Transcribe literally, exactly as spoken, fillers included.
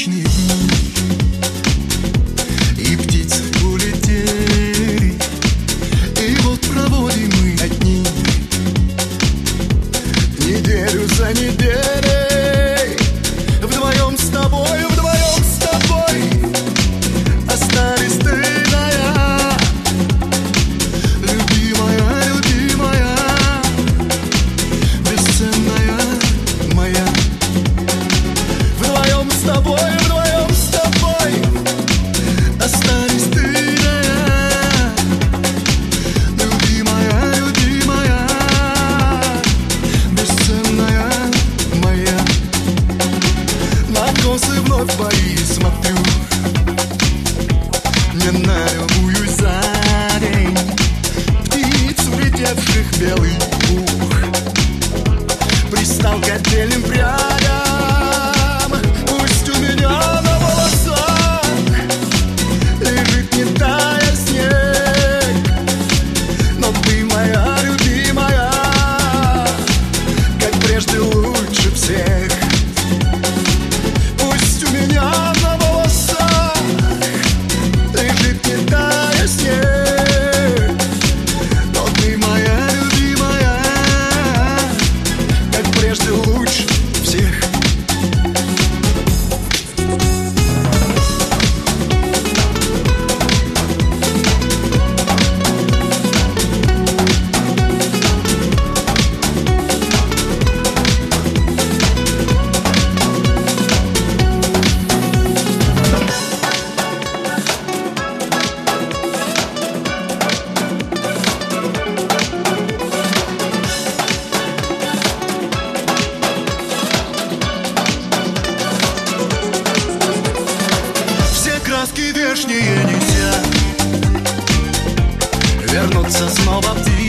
вечные дни, и птицы улетели, и вот проводим мы одни неделю за неделей. Вдвоем с тобой, вдвоем с тобой остались ты да я. Любимая, любимая, бесценная моя. Вдвоем с тобой, вдвоем с тобой остались ты да я. Любимая, любимая, бесценная моя. На косы вновь твои смотрю, не налюбуюсь за день птиц, улетевших белый пух, пристал к отдельным прядям. Пусть у меня на волосах лежит не тая снег, но ты моя любимая, как прежде лучше всех. Пусть у меня на волосах лежит не тая снег, но ты моя любимая, как прежде лучше всех. Все краски вешние нельзя вернуться снова в день.